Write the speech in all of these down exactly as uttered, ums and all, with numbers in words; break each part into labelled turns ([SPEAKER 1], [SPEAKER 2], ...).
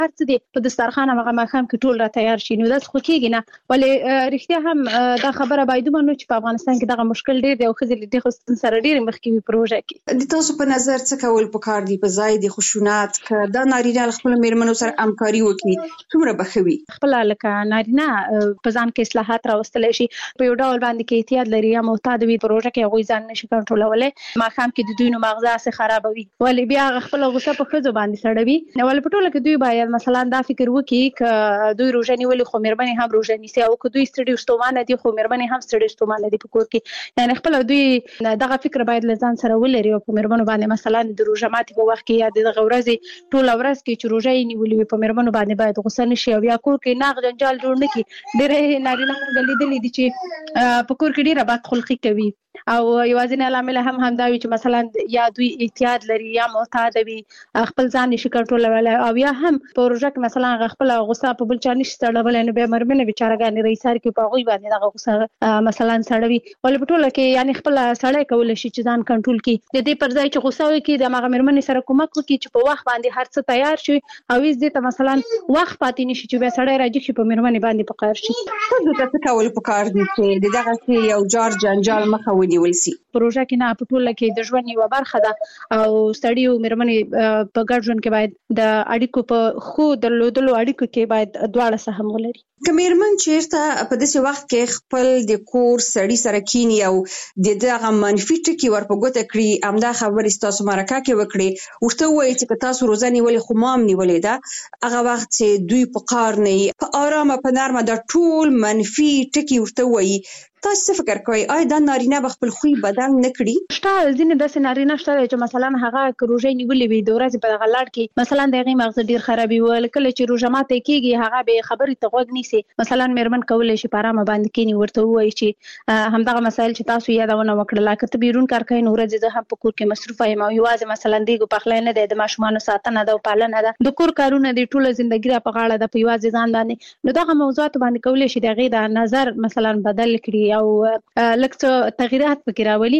[SPEAKER 1] هر څه دی په دسترخوان هغه ماښام کې ټول را تیار شي. نو داسې خو کېږي نه. ولې رښتیا هم دا خبره باید ومنو چې په افغانستان کې دغه مشکل ډېر دی او ښځې له دې خو سره ډېرې مخکې وي پروژه کې.
[SPEAKER 2] د تاسو په نظر څه کول پکار دي په ځای د خشونت که دا نارینه له خپلو مېرمنو سره همکاري وکړي څومره به ښه وي؟
[SPEAKER 1] خپله لکه نارینه په ځان کې اصلاحات راوستلی شي، په یو ډول باندې کې احتیاط لري یا محتاط وي، پروژه کې هغوی ځان نشي کنټرولولی، ماښام کې د دوی نو ماغزه هسې خرابوي. ولې بیا هغه خپله غوسه په ښځو باندې سړوي. ولې په ټوله کې دوی باید مثلا دا فکر وکړي که دوی روژه نیولي خو مېرمنې هم روژه نیسي، او که دوی ستړي ستومانه دي خو مېرمنې هم ستړي ستومانه دي په کور کې. یعنې خپله دوی دغه فکر باید له ځان سره ولري او په مېرمنو باندې مثلا د روژه ماتي په وخت کې یا د دغه ورځې ټوله ورځ کې چې روژه یې نیولې وي په مېرمنو باندې باید غوسه نشي او یا کور کې ناغ جنجال جوړ نه کړي. ډېرې نارینه موږ لیدلي دي چې په کور کې ډېره بدخلقي کوي او یوازینی لامل هم همدا وي چې مثلا یا دوی احتیاط لري یا محتاط وي، خپل ځان نشي کنټرولولی، او یا هم په روژه کې مثلا هغه خپله غوسه په بل چا نشي سړولی، نو بیا مېرمنې بیچارهګانې رئیسار کوي په هغوی باندې دغه غوسه مثلا سړوي. ولې په ټوله کې یعنې خپله سړی کولی شي چې ځان کنټرول کړي، د دې پر ځای چې غوسه وکړي د هماغه مېرمنې سره کومک وکړي چې په وخت باندې هر څه تیار شي او هېڅ دې ته مثلا وخت پاتې نشي چې بیا سړی راجګ شي په مېرمنې باندې په قهر شي.
[SPEAKER 2] ښځو ته څه کول پکار دي چې د دغسې یو جار جنجال مخه ونیول سي؟
[SPEAKER 1] پروژه کې نه، په ټوله کې د ژوند یوه برخه ده او سړي او مېرمنې په ګډ ژوند کې باید د اړیکو په ښو درلودلو اړیکو کې باید دواړه سهم ولري.
[SPEAKER 2] که مېرمن چېرته په داسې وخت کې خپل د کور سړي سره کیني او د دغه منفي ټکي ور په ګوته کړي، همدا خبرې ستاسو مرکه کې وکړي، ورته ووایي چې که تاسو روژه نیولې خو ما هم نیولې ده، هغه وخت چې دوی په قهر نه وي، په ارامه په نرمه دا ټول منفي ټکي ورته ووایي، تاسو څه فکر کوئ آیا دا نارینه به خپل خوی بدل نه کړي؟
[SPEAKER 1] شته ځینې داسې نارینه شته دی چې مثلا هغه که روژه نیولې وي د ورځې په دغه لړ کې مثلا د هغې مغزه ډېر خرابي وي، کله چې روژه ماتی کېږي هغه بې خبرې ته غوږ نیسي. مثلا مېرمن کولی شي په ارامه باندې کښېني، ورته ووایي چې همدغه مسایل چې تاسو یادونه وکړله، که ته بیرون کار کوې نو ورځې زه هم په کور کې مصروفه یم او یوازې مثلا دیګو پخلی نه دی، د ماشومانو ساتنه ده او پالنه ده، د کور کارونه دي، ټوله زندګي را په غاړه ده په یوازې ځان باندې. نو دغه موضوعاتو باندې کولی شي د هغې د نظر مثلا بدل کړي او لږ څه تغییرات پکې راولي.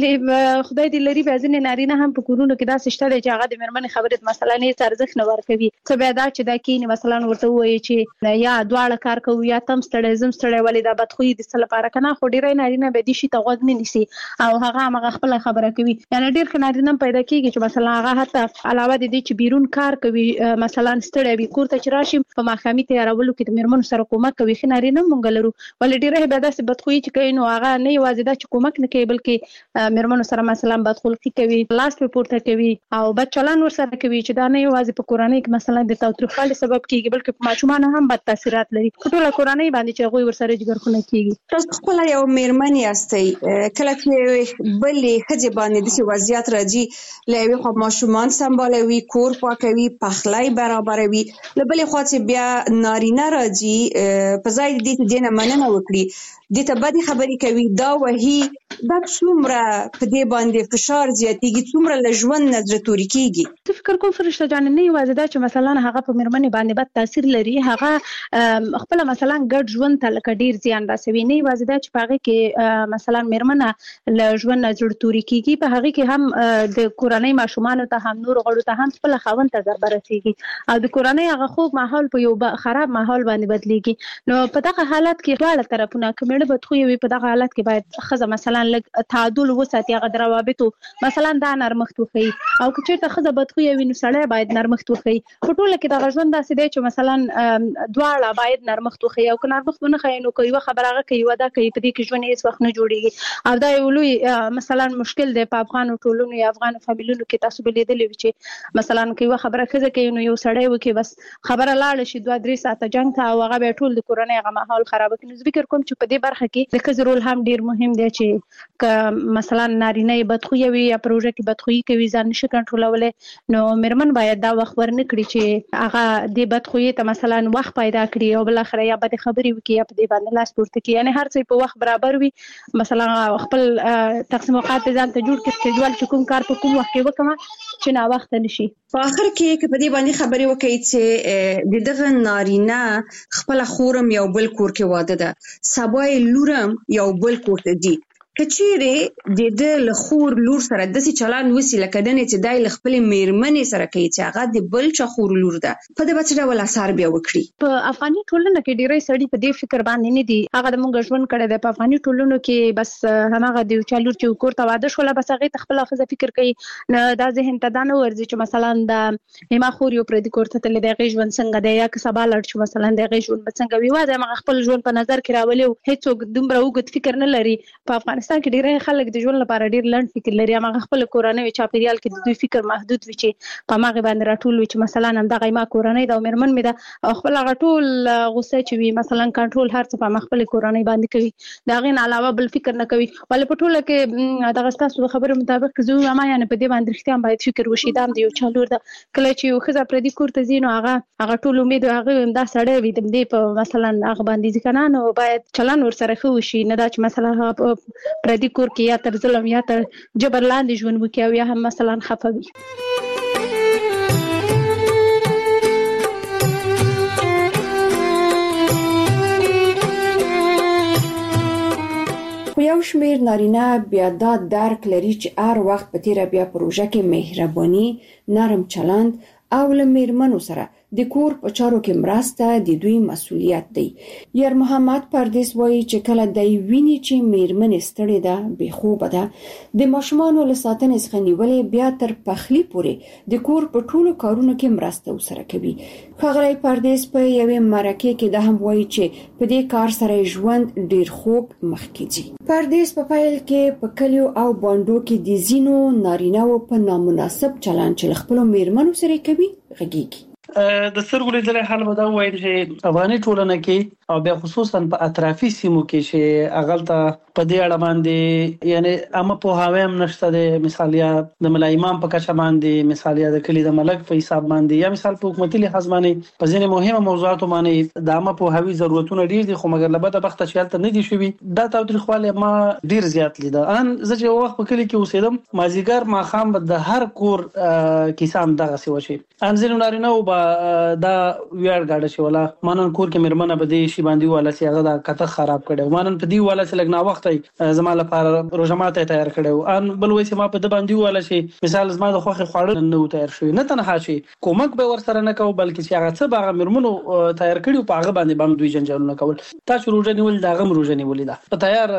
[SPEAKER 1] ولې خدای دې لري بیا ځینې نارینه هم په کورونو کې داسې شته دی چې هغه د مېرمنې خبرې ته مثلا هېڅ ارزښت نه ورکوي. څه بیا دا چې دا کښېني مثلا ورته ووایي چې یا دواړه کار کوو یا ته هم ستړی زه هم ستړی، ولې دا بدخویي د څه لپاره که نه، خو ډېری نارینه بیا دې شي ته غوږ نه نیسي او هغه همغه خپله خبره کوي. یعنې ډېر ښه نارینه هم پیدا کېږي چې مثلا هغه حتی علاوه د دې چې بیرون کار کوي مثلا ستړی وي، کور ته چې راشي په ماښامي تیارولو کې د مېرمنو سره کومک کوي. ښه نارینه هم موږ لرو، ولې ډېری بیا داسې بدخویي چې کوي نو هغه نه یوازې دا چې کومک نه کوي بلکې مېرمنو سره مثلا بدخلقي کوي، لاس پې پورته کوي او بد چلند ورسره کوي چې دا نه یوازې په کورنۍ کې مثلا د تاوتریخوالي سبب کېږي بلکې په ماشومانو هم بد تاثیرات لري، په ټوله کورنۍ باندې چې هغوی ورسره جګرخونه کېږي.
[SPEAKER 2] تاسو خپله یو مېرمن یاستئ، کله چې بلې ښځې باندې داسې وضعیت راځي، له یوې خوا ماشومان سمبالوي، کور پاکوي، پخلی برابروي، له بلې خوا چې بیا نارینه راځي په ځای د دې چې دې نه مننه وکړي دې ته بدې خبرې کوي، دا وهي، دا څومره په دې باندې فشار زیاتېږي، څومره له ژوند نه زړه توري کېږي؟
[SPEAKER 1] زه فکر کوم فرشته جانې نه یوازې دا چې مثلا هغه په مېرمنې باندې بد تاثیر لري، هغه خپله مثلا ګډ ژوند ته لکه ډېر زیان رسوي. نه یوازې دا چې په هغې کې مثلا مېرمنه له ژوند نه زړه توري کېږي، په هغې کې هم د کورنۍ ماشومانو ته هم نورو غړو ته هم خپله خاوند ته ضربه رسېږي او د کورنۍ هغه خوږ ماحول په یو خراب ماحول باندې بدلېږي. نو په دغه حالت کې دواړه طرفونه که مېړه بدخویه وي په دغه حالت کې باید ښځه مثلا لږ تعادل وساتي، هغه د روابطو مثلا دا نرمښت وښیي، او که چېرته ښځه بدخویه وي نو سړی باید نرمښت وښیي. په ټوله کې دغه ژوند داسې دی چې مثلا دواړه باید نرمښت وښیي، او که نرمښت ونه ښیي نو که یوه خبره هغه کوي یوه دا کوي، په دې کې ژوند هېڅ وخت نه جوړېږي. او دا یو لوی مثلا مشکل دی په افغانو ټولنو یا افغانو فامیلونو کې. تاسو به لیدلي وي چې مثلا که یوه خبره ښځه کوي نو یو سړی وکړي، بس خبره لاړه شي دوه درې ساعته جنګ ته او هغه بیا ټول د کورنۍ هغه ماحول خرابه کړي. نو زه فکر کوم چې په دې برخه کې د ښځې رول هم ډېر مهم دی چې که مثلا نارینه یې بدخویه وي یا پروژه کې بدخویي کوي، ځان نشي کنټرولولی، نو مېرمن باید دا وخت ور نه کړي چې هغه دې بدخویي ته مثلا وخت پیدا کړي او بالاخره یا بدې خبرې وکړي یا په دې باندې لاس پورته کړي. یعنې هر څه په وخت برابر وي، مثلا خپل تقسیم اوقات یې ځان ته جوړ کړي، سکیجول چې کوم کار په کوم وخت کې وکړم چې ناوخته نه شي.
[SPEAKER 2] په آخر کې که په دې باندې خبرې وکړئ چې د دغه نارینه خپله خورم یو بل کور کې واده ده، سبا یې لورم یو بل کور ته ځي، کچېرې د د لخور لور سره د سي چلان وسی لکه دنه چې دای لخپل میرمنې سره کوي چې هغه د بل چا خور لور ده په دې بچره ول اثر بیا وکړي.
[SPEAKER 1] په افغاني ټولنه کې ډیری سړي په دې فکر باندې نه دي. هغه د مونږ ژوند کړی دی په افغاني ټولنو کې، بس همغه د چا لور چې کور ته واده شوله بس هغه خپل خزه فکر کوي. نه دا ذهن ته دا نه ورځي چې مثلا د ما خور یو پر دې کور ته تل د غي ژوند څنګه دی یا که سبا لړ شو مثلا د غي ژوند څنګه وي واده ما خپل ژوند په نظر کې راولي. هیڅوک دومره وګت فکر نه لري. په افغانستان کې ډیری خلک د ژوند لپاره ډیر لنډ فکر لري. هغه خپل کورنۍ چاپیریال کې د دوی فکر محدود وي چې په ماغه باندې راټول وي چې مثلا هم دغه ما کورنۍ دا مرمن مې دا خپل هغه ټول غوسه چې وي مثلا کنټرول هر څه په خپل کورنۍ باندې کوي. دا غین علاوه بل فکر نه کوي. ول په ټوله کې دغه تاسو خبرو مطابق زه ما یعنی په دې باندې رښتیا باید فکر وشي دا د یو چالور دا کله چې یو خزه پر دې کور ته زینو هغه هغه ټول امید هغه دا سړی وي د دې په مثلا هغه باندې ځکه نو باید چلن ور سره خو شي نه دا چې مثلا پر دې کور کې یا تر ظلم یا تر جبر لاندې ژوند وکړي او یا هم مثلا خفوي.
[SPEAKER 3] خو یو شمیر نارینه بیا دا درک لري چې هر وخت په تیره بیا پروژه کې مهرباني، نرم چلند او له میرمنو سره د کور په چارو کې مرسته د دوی مسؤلیت دی. یار محمد پردیس وایي چې کله د ویني چې میرمنې ستړي ده بې خوبه ده د ماشومانو له ساتنې څخه نیولې بیا تر پخلي پورې د کور په ټولو کارونو کې مرسته وسره کوي. ښاغلی پردیس په یوې مرکې کې دا هم وایي چې په دې کار سره ژوند ډیر خوږ مخکې ځي. پردیس په پیل کې په کلیو او بانډو کې د ځینو نارینه‌و په نامناسب چلند چې له خپلو میرمنو سره کوي غږیږي.
[SPEAKER 4] د سترګو لیدل حال به دا وایي چې افغاني ټولنه کې او بیا خصوصا په اطرافي سیمو کې چې اغلته په دې اړه باندې یعنی عامه پوهاوی هم نشته. د مثال یا د ملا امام په کچه باندې مثال یا د کلی د ملک په حساب باندې یا مثال په حکومتي لحاظ باندې په ځینې مهمه موضوعاتو باندې د عامه پوهاوی ضرورتونه ډیر دي خو مګر لبته بخته چالت نه دي شوی. دا تاریخواله ما ډیر زیات لیدا. ان زه چې وخت په کلی کې اوسېدم مازیګر ما خام د هر کور کیسام دغه سی وشي. ان ځینې نارینه او دا ویاړ غاډه شي ولا مانن کور کې مرمنه بده شي باندې والا سي هغه دا کته خراب کړي مانن په دی والا سي لګنا وخت زما لپاره روزماته تیار کړي ان بل وې سي ما په د باندې والا شي مثال زما د خوخه خواړه نه تیار شوی نه تنها شي کومک به ور سره نه کو بلکې چې هغه څه باغ مرمنو تیار کړي په هغه باندې بم دوی جنجال نه کول. تاسو روزه نیول دا غم روزه نیول دا په تیار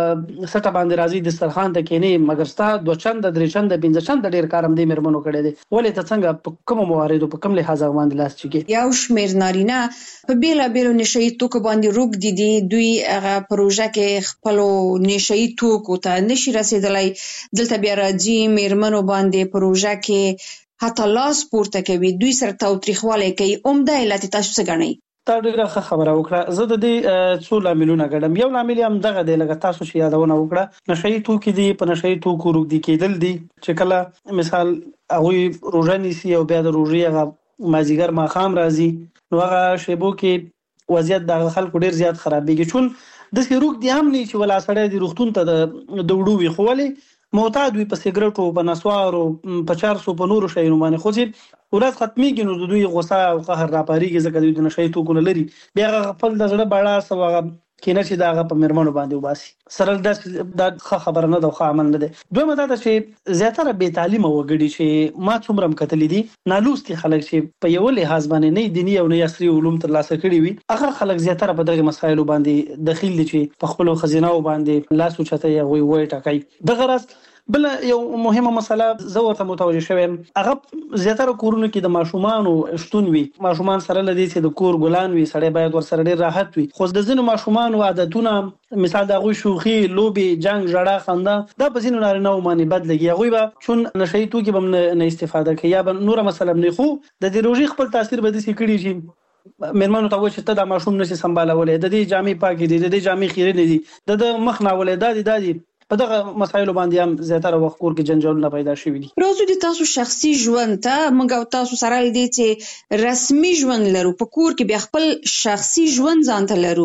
[SPEAKER 4] سټه باندې راځي د دسترخوان ته کېنی مګر ستا دوه چند درې چند پنځه چند ډیر کارم دی مرمنو کړي دي ولې ته څنګه په کوم مواردو په کوم لحاظ باندې لاس چکی.
[SPEAKER 2] یو شمیر نارینه په بیلا بیلو نشئی توکو باندې روک دي دي دوی هغه پروژه کې خپل نشئی توکو ته نشي رسیدلای. دلته بیا راځي میرمنو باندې پروژه کې حتی لاس پورته کوي دوی سره تاوتریخواله کوي. عمده علت تاسو څه ګڼئ؟
[SPEAKER 4] تا ډیره خبره وکړه. زه د دې څو لاملونه ګڼم. یو لامل هم دغه دی لکه تاسو چې یادونه وکړه نشئی توکي دي په نشئی توکو روک دي کېدل دي چې کله مثال هغه روزه نیسي او بیا د روزي هغه مازیګر ما خام راځي نو هغه شیبو کې وضعیت د خلکو ډیر زیات خرابېږي. چون د سیروک دی هم نه چې ولا سړی د روغتون ته د وډو وی خولې معتاد وي په سیګریټو په نسوارو په چار سو په نورو شیانو باندې خو چې ورځ ختميږي نو د دوی غوسه او قهر راپاریږي ځکه دوی د نشئی توکو لري بیا خپل د زړه باړه سوغه کینه چې داغه په مرمنو باندې وباسي سره د خبره نه د خو عمل نه دی. دوی ماده چې زیاتره بې تعلیمه وګړي چې ما څومره کتلې دي نالوستي خلک چې په یو لحاظ باندې نه دیني او نه عصري علوم ترلاسه کړي وي هغه خلک زیاتره په دغه مسایلو باندې دخیل دي چې په خپل خزینه باندې لاس اوچته وي وي ټکای. دغه راز بل یو مهمه مسله زه ورته متوجه شوم هغه زیاتره کورونو کې د ماشومان شتون وي. ماشومان سره لدی چې د کور ګلان وي سړی باید ور سره ډیر راحت وي خو د ځینو ماشومان عادتونه مثال د غوي شوخي لوبي جنگ جړه خنده دا په ځینو نارینه باندې بد لګي. هغه به چون نشئی توکي به نه استفاده کوي یا به نور مثلا نه خو د دې روزي خپل تاثیر به دي کړی شي. مرمنو ته وایي چې ته د ماشوم نشي سمبالولې د دې جامې پاکي دي د دې جامې خیره نه دي د مخ نه ولې د دې د دې په دغه مسایلو باندې هم زیاتره وخت کور کې جنجالونه پیدا شوي دي.
[SPEAKER 2] راځو د تاسو شخصي ژوند ته موږ او تاسو سره دې چې رسمي ژوند لرو په کور کې بیا خپل شخصي ژوند ځان ته لرو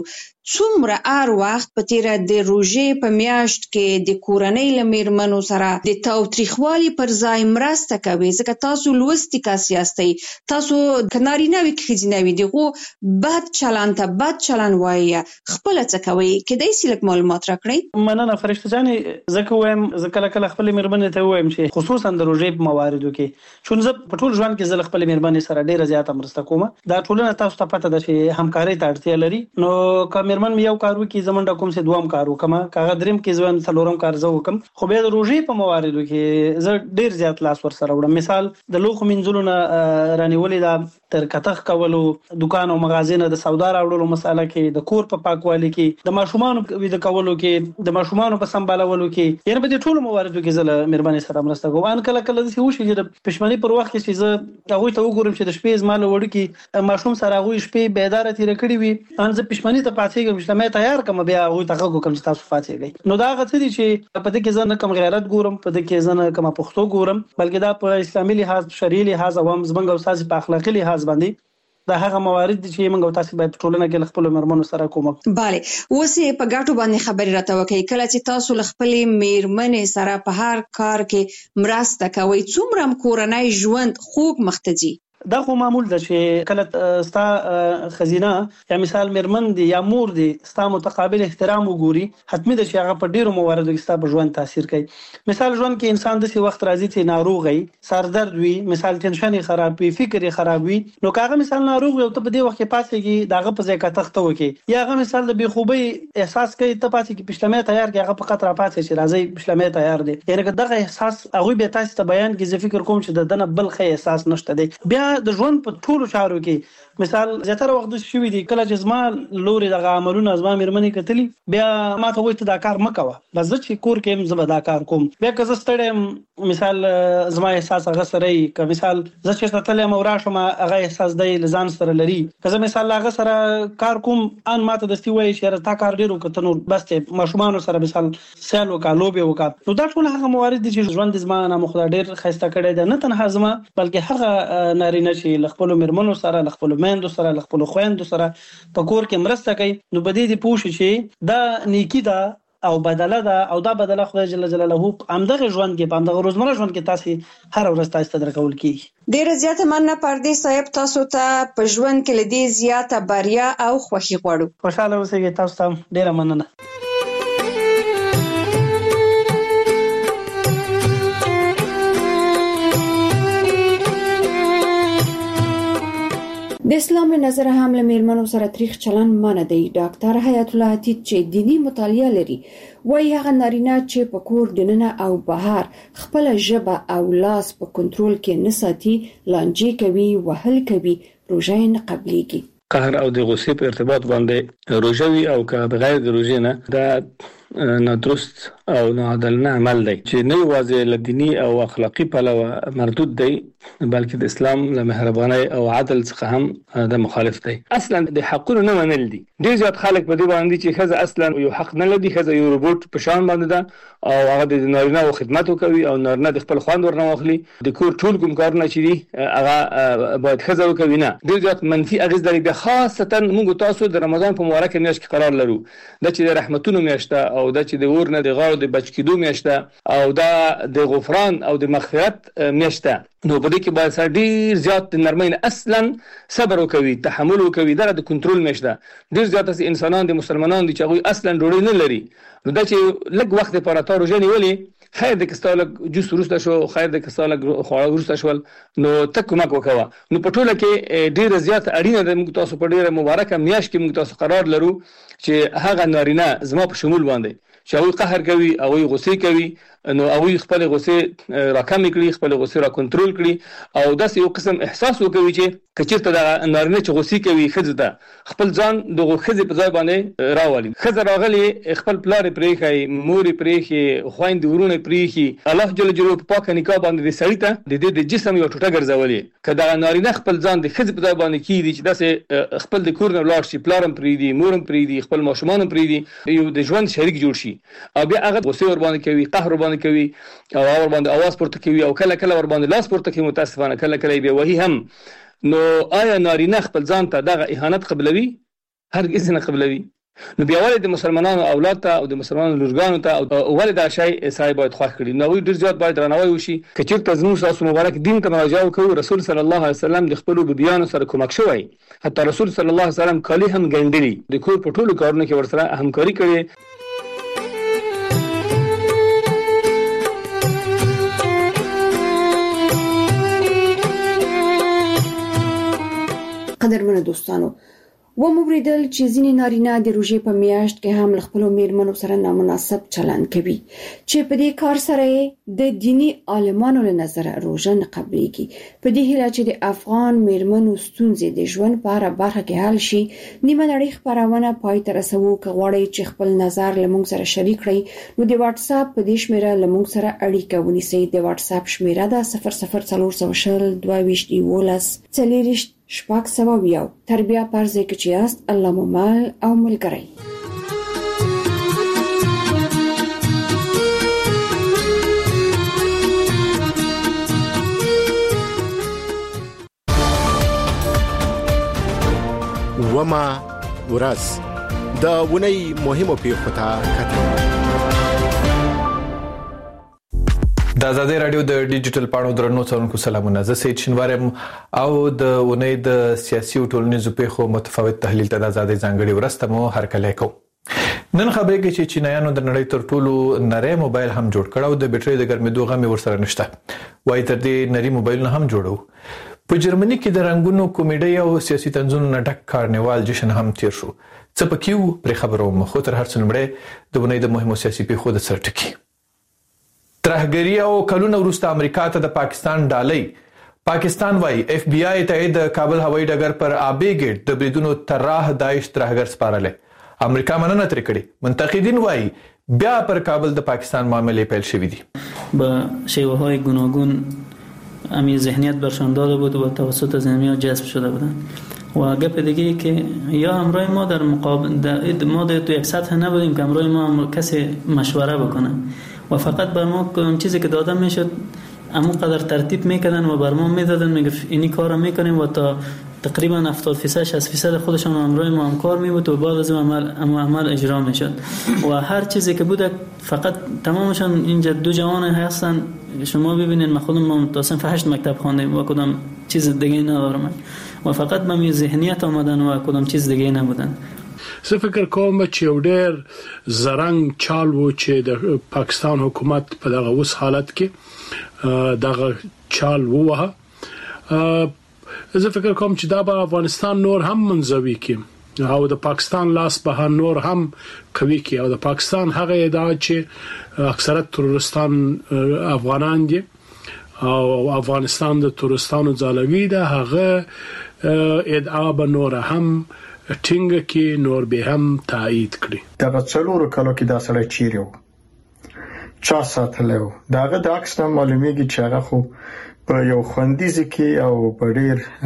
[SPEAKER 2] څومره ار وخت په تیره د روژې په میاشت کې د کورنۍ له میرمنو سره د تاوتریخوالي پر ځای مرسته کوي؟ ځکه تاسو لوستي کس یاستئ، تاسو که نارینه وي که ښځینه وي دغو بد چلند ته بد چلند وایي، خپله څه کوئ؟ کیدای شي لږ معلومات راکړئ؟
[SPEAKER 4] مننه فرشته جانې. زه که وایم زه کله کله خپلې مېرمنې ته ووایم چې خصوصا د روژې په مواردو کې، چون زه په ټول ژوند کې زه له خپلې مېرمنې سره ډېره زیاته مرسته کوم. دا ټولنه تاسو ته پته ده چې همکارۍ ته اړتیا لري. نو که مېرمن مې یو کار وکړي زه منډه کوم چې دویم کار وکړم، که هغه درېیم کې زه وایم څلورم کار زه وکړم. خو بیا د روژې په مواردو کې زه ډېر زیات لاس ورسره وړم. مثال د لوښو مینځلو نه رانیولې ده، تر کتغ کولو، دکان او مغازې نه د سودا راوړلو مساله کې، د کور په پاکوالي کې، د ماشومانو ویده کولو کې، د ماشومانو په سمبالولو کې، یعنې په دې ټولو مواردو کې زه له مېرمنې سره مرسته کوم. ان کله کله داسې وشي چې د پښمنۍ پر وخت کې چې زه هغوی ته وګورم چې د شپې زما له وړوکي ماشوم سره هغوی شپې بیداره تېره کړې وي، ان زه پښمنۍ ته پاڅېږم چې مې تیار کړم، بیا هغوی ته غږ وکړم چې تاسو پاڅېږئ. نو دا هغه څه دي چې په دې کې زه نه کوم غیرت ګورم، په دې کې زه نه کومه پښتو ګورم، بلکې دا په اسلامي لحاظ، شرعي لحاظ او هم زموږ او ستاسې په اخلاقي لحاظ باندې دا هغه موارد دي چې موږ او تاسو باید په ټولنه کې له خپلو مېرمنو سره کومک.
[SPEAKER 2] بله، اوس یې په ګټو باندې خبرې راته وکړئ. کله چې تاسو له خپلې مېرمنې سره په هر کار کې مرسته کوئ، څومره م کورنی ژوند خوږ مخ ته ځي؟
[SPEAKER 4] دا خو معمول ده چې کله ستا خزینه یا مثال مېرمن دی یا مور دی ستا متقابل احترام وګوري، حتمي ده چې هغه په ډیرو مواردو کې ستا په ژوند تاثیر کوي. مثال ژوند کې انسان داسې وخت راځي چې ناروغ وي، سردرد وي، مثال ټینشن یې خراب وي، فکر یې خراب وي، نو که هغه مثال ناروغ وي او ته په دې وخت کې پاڅېږي د هغه په ځای کتغ ته وکړې، یا هغه مثال د بې خوبۍ احساس کوي، ته پاڅېږي پشلمۍ تیار کړې، هغه فقط راپاڅې چې راځئ پشلمۍ تیار دی، یعنې که دغه احساس هغوی بیا تاسې ته بیان کړي، زه فکر کوم چې د ده نه بل ښه احساس نشته دی. بیا د ژوند په ټولو چارو کې مثال زیاتره وخت داسې شوي دي کله چې زما لورې دغه عملونه زما مېرمنې کتلي، بیا ما ته وایي ته دا کار مه کوه، بس زه چې کور کې یم زه به دا کار کوم. بیا که زه ستړی یم، مثال زما احساس هغه سره وي، که مثال زه چېرته تللی یم او راشم هغه احساس دی له ځان سره لري، که زه مثال له هغه سره کار کوم ان ما ته دستي وایي چې یاره تا کار ډېر وکړه، ته نور بس دی ماشومانو سره مثال سیل وکړه، لوبې وکړه. نو دا ټول هغه موارد دي چې ژوند زما نامه خدای ډېر ښایسته کړی دی، نه تنها زما بلکې هغه نارینه چې له خپلو مېرمنو سره، له خپلو میندو سره، له خپلو خویندو سره په کور کې مرسته کوي. نو په دې دې پوه شي چې دا نیکي ده او بدله ده، او دا بدله خدای جل جلاله همدغه ژوند کې په همدغه روزمره ژوند کې تاسې هره ورځ تاسې ته درکول کېږي.
[SPEAKER 2] ډېره زیاته مننه پردیس صاحب، تاسو ته په ژوند کې له دې زیاته بریا او خوښي غواړو.
[SPEAKER 4] خوشحاله اوسئ، تاسو ته ډېره مننه.
[SPEAKER 3] د اسلام له نظر هم له میرمنو سره تریخ چلن منع دی. ډاکټر حیات الله عتیق چې دینی مطالعه لري وایي هغه نارینه چې په کور دننه او بهر خپل ژبه او لاس په کنټرول کې نه ساتي، لانجې کوي، وهل کوي، روژه نه قبليږي.
[SPEAKER 5] قهر او د غصې په ارتباط باندې روژه وي او که بغیر د روژې نه دا نادرست او ناعادلانه عمل دی چې نه یوازې له دیني او اخلاقي پلوه مردود دی بلکې د اسلام له مهربانۍ او عدل څخه هم د مخالف دی. اصلا د حقونو نه منل دي. ډېر زیات خلک په دې باندې چې ښځه اصلا یو حق نه لري، ښځه یو روبوټ په شان باندې ده او هغه د نارینه او خدمت کوي او نارینه د خپل خوند ورنه واخلي، د کور ټول کوم کارونه چې دي هغه باید ښځه وکوي. نه، ډېر زیات منفي اغېز لري. بیا خاصتا موږ تاسو د رمضان په مبارکه میاشت کې قرار لرو، دا چې د رحمتونو میاشت ده او دا چې د اور نه د غاړو د بچ کېدو میاشت ده او دا د غفران او د مغفرت میاشت ده. نو په دې کې باید سره ډېر زیات د نرمۍ نه اصلا صبر وکوي، تحمل وکوي. دا د کنټرول میاشت ده. ډېر زیات انسانان د مسلمانان دي چې هغوی اصلا ډوډۍ نه لري، نو دا چې لږ وخت لپاره تا روژه نیولې، خیر دی که ستا لږ جوس وروسته شو، خیر دی که ستا لږ خواړه وروسته شول، نو ته کومک وکوه. نو په ټوله کې ډېره زیاته اړینه ده، موږ تاسو په ډېره مبارکه میاشت کې موږ تاسو قرار لرو چې هغه نارینه زما په شمول باندې چې هغوی قهر کوي، هغوی غصې کوي، نو هغوی خپل غصې راکمې کړي، خپل غصې را کنټرول کړي او داسې یو قسم احساس وکوي چې که چېرته د نارینه چې غصې کوي ښځې ته خپل ځان دغو ښځې په ځای باندې راولي. ښځه راغلې خپل پلار یې پرېښی، مور یې پرېښي، خویندې ورونه یې پرېښي، الله جل جلاله په پاکه نکاح باندې د سړي ته د دې د جسم یوه ټوټه ګرځولې. که دغه نارینه خپل ځان د ښځې په ځای باندې کېږدي چې داسې خپل د کور نه ولاړ شي، پلار هم پرېږدي، مور هم پرېږدي، خپل ماشومان هم پرېږدي، یو د ژوند شریک جوړ شي او بیا هغه غصې ورباندې کوي، قهر ورباندې کوي او اور باندې आवाज پورته کوي او کله کله ور باندې لاس پورته کوي، متاسفانه کله کله به وਹੀ هم. نو آیا نارینه خپل ځان ته دغه اهانت قبلوي؟ هرگز نه قبلوي. نو بیا ولې د مسلمانانو اولاد ته او د مسلمانانو لورګانو ته او ولې دا شی اسای باید خوښ کړي نو ډیر زیات باید درناوی وشي کچیر تاسو تاسو مبارک دین ته مراجعه وکړو رسول صلی الله علیه وسلم د خپل بیان سره کومک شوی حتی رسول صلی الله علیه وسلم کلی هم ګندلی د کور په ټولو کارونو کې ورسره همکاري کړې
[SPEAKER 3] قدرمنو دوستانو و مبریدل چې ځینې نارینه د روژې په میاشت کې هم خپل میرمنو سره نامناسب چلند کوي چې په دې کار سره د دینی عالمانو له نظر روژه نه قبليږي په دې هیله چې د افغان میرمنو ستونزې د ژوند په اړه برخه کې حل شي نیمه نړۍ خبرونه پای ته رسوو کغواړي چې خپل نظر لمونږ سره شریک کړئ نو د واتس اپ په دې شمیره لمونږ سره اړیکه ونیسئ د واتس اپ شمیره ده صفر صفر څلور سوه شل دوه ویشت یولس څلور شپږ سوه یو تربیه پرځې کې چې یاست الله مو مل او ملګری
[SPEAKER 6] وما ورځ د ونی مهمو پیښو ته کتل
[SPEAKER 7] د آزادۍ رادیو د ډیجیټل پاڼو درنو څارونکو سلامونه زه سید شینوارم او د ونی د سیاسي او ټولنیزو پیښو متفاوت تحلیل ته د آزادۍ ځانګړي ورسته مو هرکلی کوم نن خبرې کې چې چینایانو د نړۍ تر ټولو نری موبایل هم جوړ کړ او د بیټرۍ د ګرمېدو غم ورسره نشته وایي تر دې نری موبایل هم جوړو په جرمني کې د رنگونو کومیډي او سیاسي تنظیمونو نه ډک کارنیوال جشن هم تیر شو څه پکې پر خبرو مخ تر هر څه لمړی د ونی د مهمو سیاسي پیښو د سرټکی ترهګری او کلونه وروسته امریکا ته د پاکستان ډالۍ پاکستان وايي اف بی آی ته د کابل هوایي ډګر پر آبی ګیټ د بریدونو طرح داعش ترهګر سپارلې امریکا مننه تر کړي منتقدین وايي بیا پر کابل د پاکستان معاملې پیل شوې دي
[SPEAKER 8] با شیوه‌های گوناگون امی ذهنیت برشان داده بود و توسط زمینی‌ها جذب شده بودند و گپ دیگه ای که یا همراه ما در مقابل ما در تو یک سطح نبودیم که همراه ما کسی مشوره بکنه و فقط بر ما اون چیزی که داده میشد همون قدر ترتیب میکردن و بر ما میدادن میگفت اینی کارو میکنیم و تا تقریبا هفتاد درصد شصت درصد خودشون همراه ما هم کار میبود و بعد از اون عمل عمل اجرا میشد و هر چیزی که بود فقط تمامشون اینجا دو جوان هستن شما ببینید ما خودم ما تا صنف هشت مکتب خواندیم و کدام چیز دیگه ندارم و فقط با می ذهنیت آمدن و کدام چیز دیگه نبودن
[SPEAKER 9] زه فکر کوم چې یو ډېر زرنګ چال وو چې د پاکستان حکومت په دغه اوس حالت کې دغه چال ووهه زه فکر کوم چې دا به افغانستان نور هم منځوي کې او د پاکستان لاس به نور هم کوي کې او د پاکستان هغه ادعا چې اکثریت ترورستان افغانان دي او افغانستان د ترورستانو ځالوي ده هغه ادعا به نور هم ټینګه کې نور به هم تایید کړي
[SPEAKER 10] دا څلورو کلو کې دا سره چیرو چا ساتلو داغه د عکس نه معلومیږي چې هغه خو په یو خوندیز کې او په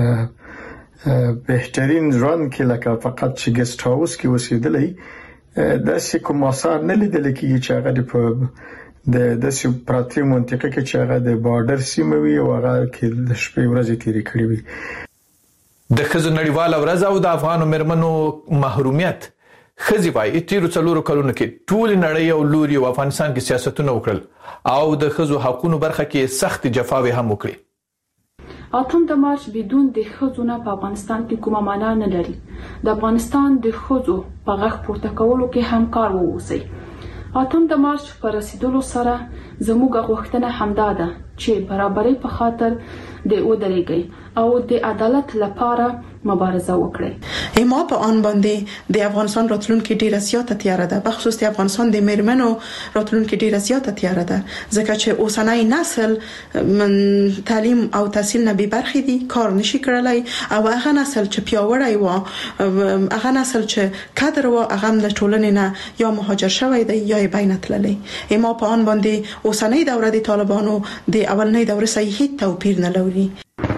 [SPEAKER 10] ډیر بهترین ژوند کې لکه فقط چې ګست هاوس کې اوسېدلې د سې کوم اثر نه لیدل کېږي چې هغه په د د سپراتری منطقه کې چې هغه د بارډر سیمه وي او هغه کې د شپې ورځې تیرې کړې وي
[SPEAKER 7] د خزو نړیواله ورځ او د افغانو مرمنو محرومیت خزي وايي تیرو څلورو کلونو کې ټول نړۍ او لوري او افغانستان کې سیاستونه وکړل او د خزو حقوقو برخه کې سخت جفاوې هم وکړي
[SPEAKER 11] اتم د مارچ بدون د خزو نه په افغانستان کې کومه معنا نه لري د افغانستان د خزو په غږ پورته کولو کې همکار ووسئ اتم د مارچ پر رسیدلو سره زموږ غوښتنه همدا ده چې برابرۍ په خاطر د ودرېږي او د عدالت لپاره مبارزه وکړي.
[SPEAKER 12] ما په آن باندې د افغانستان راتلونکي ډیره زیاته تیاره ده، په خصوص د افغانستان د میرمنو راتلونکي ډیره زیاته تیاره ده، ځکه چې اوسنۍ نسل من تعلیم او تحصیل نه به برخې دي، کار نشي کړلای او هغه نسل چې پیاوړی و هغه نسل چې کادر و هغه د ټولنې نه یا مهاجر شوی دی یا یې بین تللی. ما په آن باندې اوسنۍ دوره د طالبانو د اولنۍ دوره سره هیڅ توپیر نه لري.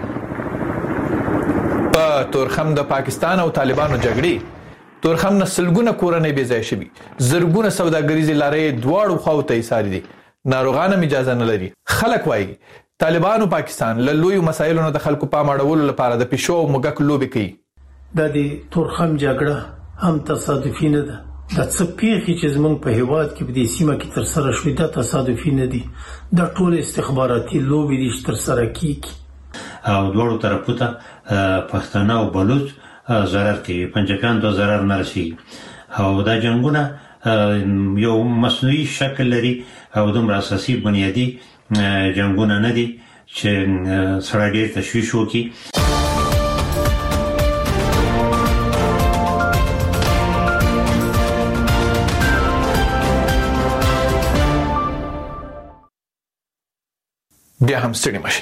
[SPEAKER 7] په تورخم د پاکستان او طالبانو جګړې تورخم نسلګونه کورنۍ بې ځای شوي، زرګونه سوداګریزې لارې دواړو خواو ته ایساري دي، ناروغان هم اجازه نه لري. خلک وایي طالبانو پاکستان له لویو مسایلو نه د خلکو پام اړولو لپاره د پیشو او موږک لوبې کوي.
[SPEAKER 13] د دې تورخم جګړه هم تصادفي نه ده. د څه پیښې چې زموږ په هیواد کې په دې سیمه کې تر سره شوې ده تصادفي نه دي. د ټول استخباراتي لوبې دي چې تر سره کیږي
[SPEAKER 14] او دوړو طرفو ته پښتانه او بلوچ ضرر کوي، پنجابیان ته ضرر نه رسیږي او دا جنگونه یو مصنوعي شکل لري او دومره اساسي بنیادی جنگونه نه دي چې سره ډېر تشویش وکړي.
[SPEAKER 7] بیا هم ستړي مشي.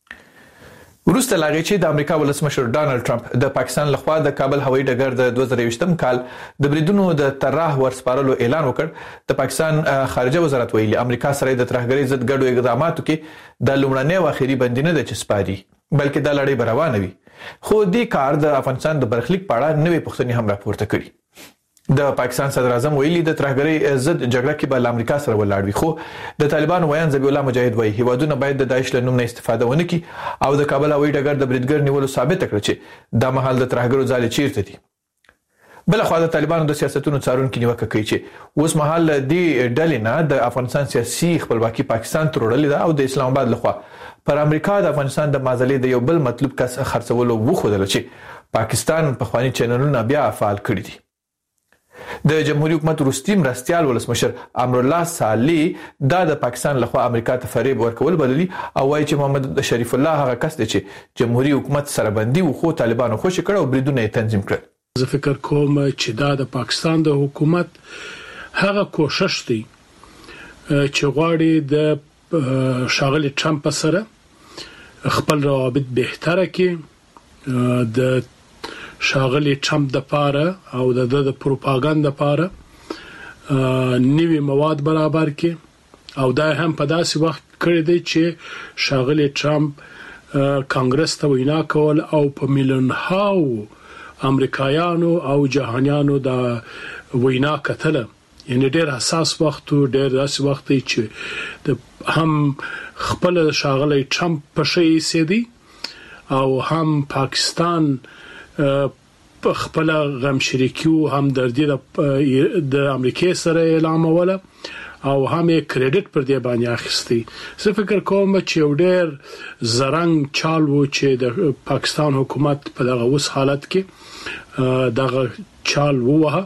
[SPEAKER 7] وروسته لاغې چې د امریکا ولسمشر ډانلډ ټرمپ د پاکستان لخوا د کابل هوایي ډګر د دوه زره یوولسم کال د بریدونو د طرح ورسپارلو اعلان وکړ، د پاکستان خارجه وزارت ویلي امریکا سره د ترهګرۍ ضد ګډو اقداماتو کې د لومړنۍ او اخیری بندي نه د چسپاري بلکې د لړۍ روانه وي. خو دې کار د افغانستان د برخلیک په اړه نوې پوښتنې هم راپورته کړي. د پاکستان صدر اعظم ویلي د ترهګرۍ ضد جګړه کې به امریکا سره ولاړ وي، خو د طالبانو ویان ذبیح الله مجاهد وایي هیوادونه باید د داعش له نوم نه استفاده ونه کړي او د کابل هوایي ډګر د بریدګر نیولو ثابت کړي چې د مهال د ترهګرو ځای چیرته دي. بل خو د طالبانو د سیاستونو څارونکو نیوکه کوي چې اوس مهال د ډلې نه د افغانستان سیاسي خپلواکي پاکستان تروړلې ده او د اسلام آباد لخوا پر امریکا د افغانستان د مازلې د یو بل مطلوب کس خرڅولو وخوده چې پاکستان په خواني چینلونو بیا فعال کړی دي. د جمهوریت حکومت وروستي مرستيال ولسمشر امرالله صالح دا د پاکستان لخوا امریکا ته فریب ورکول بللی او وايي چې محمد شریف الله هغه کس دی چې جمهوریت حکومت سره بندي و خو طالبانو خوشی کړ او بریدونه تنظیم کړل.
[SPEAKER 9] زه فکر کوم چې دا د پاکستان د حکومت هغه کوشش دی چې غواړي د شاغلي ټرمپ سره خپل روابط بهتره کړي، د شاغلي ټرمپ د پاره او د د پروپاګاندا پاره نوی مواد برابر کړي او دا هم په داسې وخت کړی دی چې شاغلي ټرمپ کانګرس ته وینا کول او په میلیون هاو امریکایانو او جهانیانو دا وینا کتله، یعنی ډېر حساس وخت او ډېر داسې وخت دی چې هم خپل شاغلي ټرمپ په شي سيدي او هم پاکستان په خپل غم شریکیو هم دردی د امریکای سره اعلان ولا او هم کریډټ پر دې باندې اخیستي. زه فکر کوم چې ډېر زرنګ چال وو چې د پاکستان حکومت په دغه اوس حالت کې دغه چال ووه.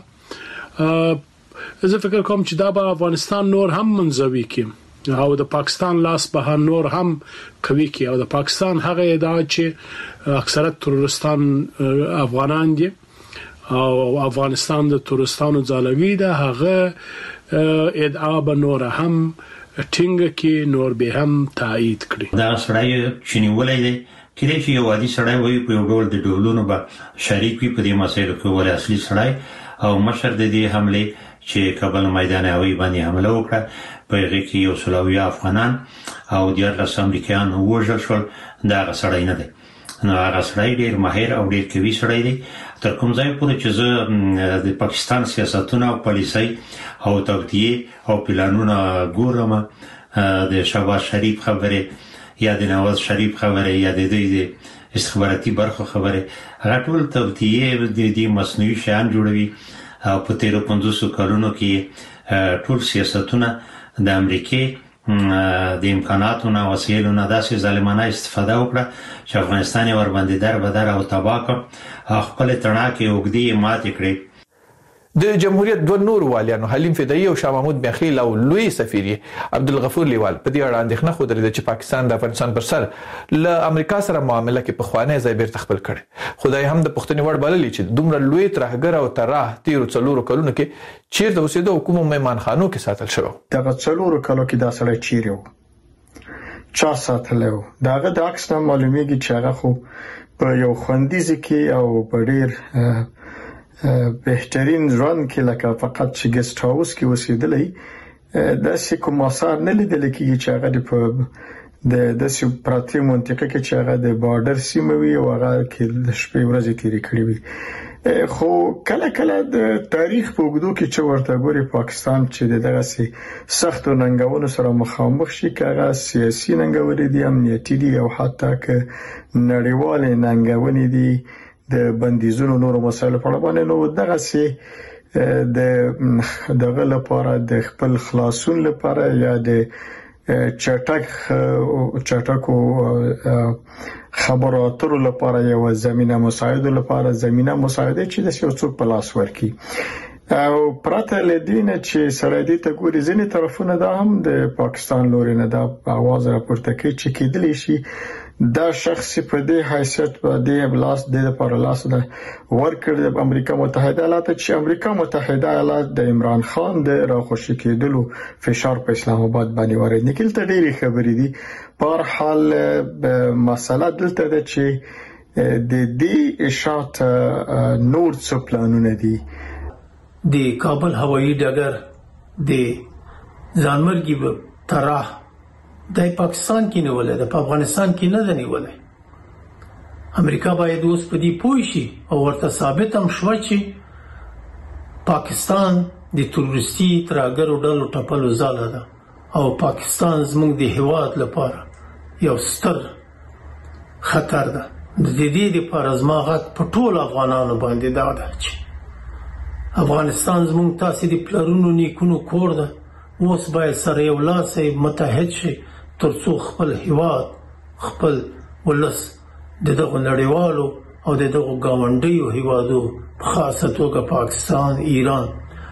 [SPEAKER 9] زه فکر کوم چې دا به افغانستان نور هم منځوي کې او د پاکستان لاس به نور هم کوي کې او د پاکستان هغه ادعا چې اکثریت ترورستان افغانان دي او افغانستان د ترورستانو ځالوي ده، هغه ادعا به نور هم ټینګ کې نور به هم تایید کړي.
[SPEAKER 14] دا سړی چې نیولای دی کله چې یو عادي سړی وي په یو ډول د ډولونو به شریک وي په دې مسایلو کې، ولې اصلي سړی او مشر د دې حمله چې کابل میدان هوایي باندې حمله وکړه په هغه کې یو سلوي افغانان او دیارلس امریکایان وژل شول، دا هغه سړی نه دی. نو هغه سړی ډېر ماهر او ډېر قوي سړی دی. تر کوم ځای پورې چې زه د پاکستان سیاستونه او پالیسي او توطئه او پلانونه ګورم، د شهباز شریف خبره یا د نواز شریف خبره یا د دې استخباراتي برخه خبره، هغه ټول توطئه د دې مصنوعي شیان جوړوي او په تیرو پنځوسو کلونو کې ټول سیاستونه د امریکای د امکاناتو او وسایلو نه داسې ظالمانه استفاده وکړه چې افغانستان ور باندې در بدر او تباہ کړ، خپل تڼاکې وګړي مات کړي.
[SPEAKER 7] د جمهوریت دوه نور والیانو حلیم فدایي او شاه محمود میاخیل او لوی سفیر عبدالغفور لیوال په دې اړه اندېښنه خوده لري چې پاکستان د افغانستان پر سر له امریکا سره معامله کې په خوانه ځای بیرته خپل کړي. خدای هم د پښتني وړ بللی چې دومره لوی ترهګر او طرح تیرو څلورو کلونو کې چیرته اوسېده او کوم میمانخانو کې ساتل شو.
[SPEAKER 10] دغه څلورو کلو کې دا سړی چیرې و چا ساتلو داغه د عکس نه معلومیږي چې هغه خو په یو خوندیز کې او په ډیر بهترین ژوند کې لکه فقط چې ګست هاوس کې اوسېدلې د سې کوم اثر نه لیدل کېږي چې هغه په د د سې پراتې منطقه کې چې هغه د بارډر سیمه وي او هغه کې د شپې ورځې تیرې کړې وي. خو کله کله د تاریخ په وګړو کې چې ورته ګوري پاکستان چې دغه سي سخت ننګونو سره مخامخ شي، کاغه سیاسي ننګونې دي، امنیتي دي او حتی ک نړیوال ننګونې دي، د بندیزونو نور مسایل په اړه باندې نو دغه سي د دغه لپاره د خپل خلاصون لپاره یا د چټک چټکو خبراتو لپاره یو زمينه مساعده لپاره زمينه مساعده چې د سیاسي په لاس ورکی او پراته لدینه چې سرحدي ته ګوري ځینې طرفونه دا هم د پاکستان لوري نه د اواز راپورته کوي چې کېدلی شي دا شخص په دې حیثیت په دې بلاس د لپاره لاس ده ورکړ د امریکا متحده ایالات چې امریکا متحده ایالات د عمران خان د راخوشي کېدلو فشار په اسلام آباد باندې ورید نکل ته ډېری خبرې دي په هر حال مسله دلته ده چې د دې اشاعت نور څه پلانونه دي
[SPEAKER 13] د کابل هوایي ډګر د ځانمرګي طرح د پاکستان کې نیولې ده په افغانستان کې نه ده نیولې امریکا باید اوس په دې پوه شي او ورته ثابت هم شوه چې پاکستان د تروریستي ترهګرو ډلو ټپلو ځاله ده او پاکستان زموږ د هیواد لپاره یو ستر خطر ده د دې لپاره زما غږ په ټول افغانانو باندې دا ده چې افغانستان زموږ تاسو د پلرونو نیکونو کور ده اوس باید سره یو لاس متحد شي ترڅو خپل هیواد خپل ولس دغه نړیوالو او دغه گاونډیو هیوادو په خاصه توګه پاکستان ایران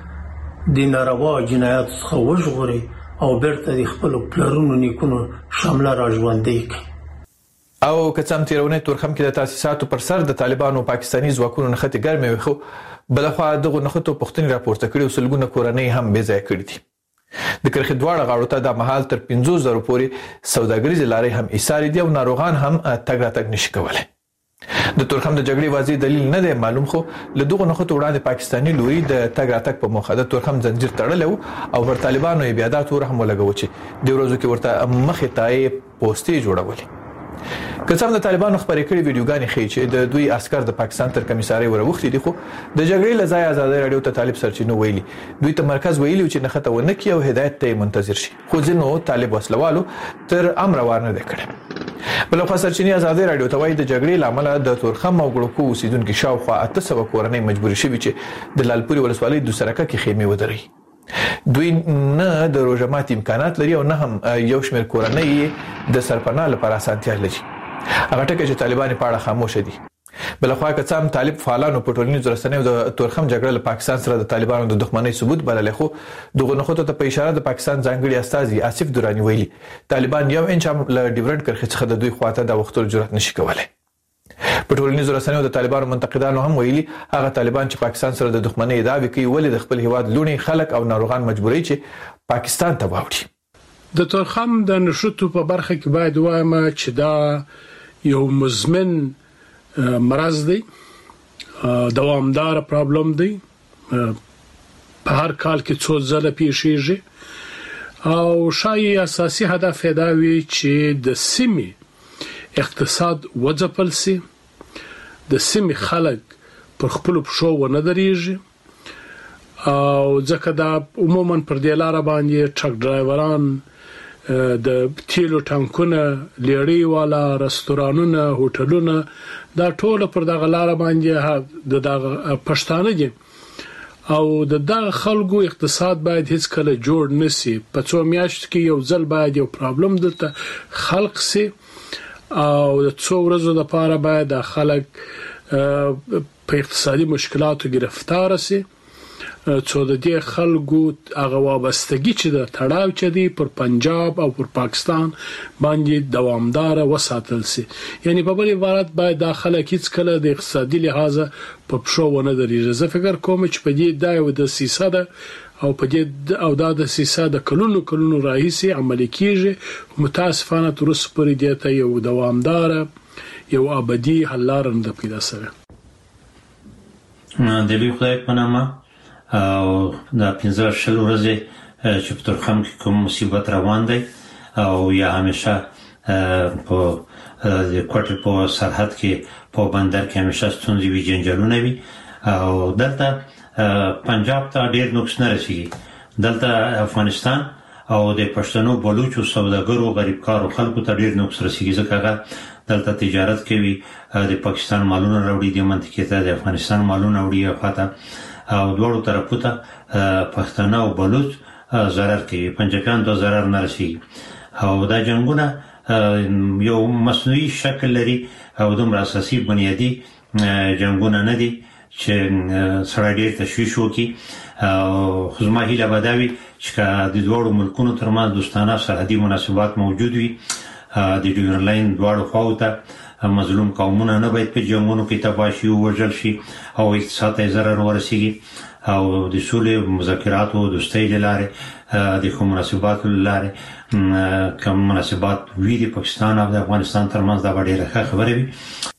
[SPEAKER 13] د ناروا جنایات څخه وژغوري او بیرته د خپل پلرونو نیکونو شامل راژوندي کړي
[SPEAKER 7] او کڅم تیرونه تورخم کې د تاسیساتو پر سر د طالبانو پاکستانی ځواکونو نخته ګرمه وخو بلخوا دغه نخته پښتني راپورته کړي وسلګونه کورنۍ هم بې ځای کړي دي د کرخې دواړه غاړو ته د محل تر پنځوس زره پورې سوداګریز لارې هم ایثار دي او ناروغان هم تګ راتګ نشي کولای د تورخم د جګړې واضح دلیل نه دی معلوم خو له دغه نخو وړاندې پاکستانی لوري د تګ راتګ په موخه د تورخم زنجیر تړلو او پر طالبانو بیادات ور هم ولګو چې د ورځو کې ورته مخې ته پوسټي جوړولې کڅم د طالبانو خبرې کړې ویډیوګانې ښیي چې د دوی عسكر د پاکستان تر کمیساري وروختي دي خو د جګړې لځای آزادۍ رادیو ته طالب سرچینو ویلي دوی ته مرکز ویلي چې نخته ونه کی او هدایت ته منتظر شي خو ځینو طالب وسلوالو تر امر ورنه کړ بل خو سرچینی آزادۍ رادیو ته وایي د جګړې لامل د تورخم او ګړکو اوسیدونکو شاوخوا اته سوه کورنۍ مجبور شوي چې د لالپوري ولسوالۍ د سرکه کې خیمه ودري دوی نه د روزمات امکانات لري او نه هم یو شمېر کورنۍ د سرپناه لپاره اسانتیا لري هغه ټکي چې طالبان په اړه خاموش دي بلخوا کڅام طالب فعالانو په ټولنیزو رسنیو د تورخم جګړه له پاکستان سره د طالبانو د دښمنۍ ثبوت بللې خو دغه نخوته ته په اشاره د پاکستان ځانګړي استاذي آصف درانی ویلي طالبان یو انچ هم له ډیورنت کرخه څخه د دوی خواته د وختو جرأت نشي کولای په ټولنیزو رسنیو د طالبانو منتقدانو هم ویلي هغه طالبان چې پاکستان سره د دښمنۍ دعوی کوي ولې د خپل هیواد لونی خلک او ناروغان مجبوري چې پاکستان ته واوړي
[SPEAKER 9] د تورخم د نشوتو په برخه کې باید وایم چې دا یو مزمن مرض دی دوامدار پرابلم دی په هر کال کې څو ځله پیښیږي او شایي اساسي هدف دا وي چې د سیمې اقتصاد وځپل سي د سیمې خلک پر خپل پښو ونه درېږي او ځکه دا عموما پر دې لار باندې ټرک ډرایوران د تیلو ټانکونه لیړی والا رستورانونه هوټلونه دا ټول پر دغه لار باندې د دغه پښتانه دي او د دغه خلکو اقتصاد باید هیڅ کله جوړ نشي په څو میاشت کې یو ځل باید یو پرابلم دلته خلق سي او د څو ورځې لپاره باید د خلک په اقتصادي مشکلاتو گرفتار سي څو د دې خلکو هغه وابستګي چې د تړاو چې دی پر پنجاب او پر پاکستان باندې دوامدار وساتل سي یعنی په بل عبارت باید د خلک هیڅ کله د اقتصادي لحاظ په پښو ونه درېږي زه فکر کوم چې په دې دا یو د سیاست او په دې او د سیاست د کلونو کلونو رئیسي عملي کیږي متاسفانه تر اوسه پورې دې ته یو دوامدار یو ابدي حل لار نه پیدا شوه
[SPEAKER 14] د لوی خدای په نامه او د پنځه شل ورځې چې په تورخم کې کوم مصیبت روان دی او یا همیشه په د کوټې په سرحد کې په بندر کې همیشه ستونزې وي جنجالونه وي او دلته پنجاب ته ډېر نقص نه رسیږي دلته افغانستان او د پښتنو بلوچو سوداګرو غریبکارو خلکو ته ډیر نقص رسیږي ځکه دلته تجارت کوي د پاکستان مالونه راوړي د منطقې ته د افغانستان مالونه وړي خاطر او دوړو طرفو ته پښتنو او بلوچ zarar کوي پنجابیان ته zarar نه رسیږي او دا جنگونه یو مصنوعي شکل لري او دومره اساسي بنیادی جنگونه نه دي چې سره ډېر تشویش وکړي او خزمه هیله بداوي چې د دوړو ملکونو ترمنځ دوستانه سرحدي مناسبات موجود وي د ډیورن لاین دوړو خواته مظلوم قومونه نه باید په جنگونو کې تباشي او وژل شي او اقتصاد ته zarar ورسیږي او د سولې مذاکرات او دوستۍ لاره د کوم مناسبات لاره کوم مناسبات وی د پاکستان او د افغانستان ترمنځ دا ډېره خبره وي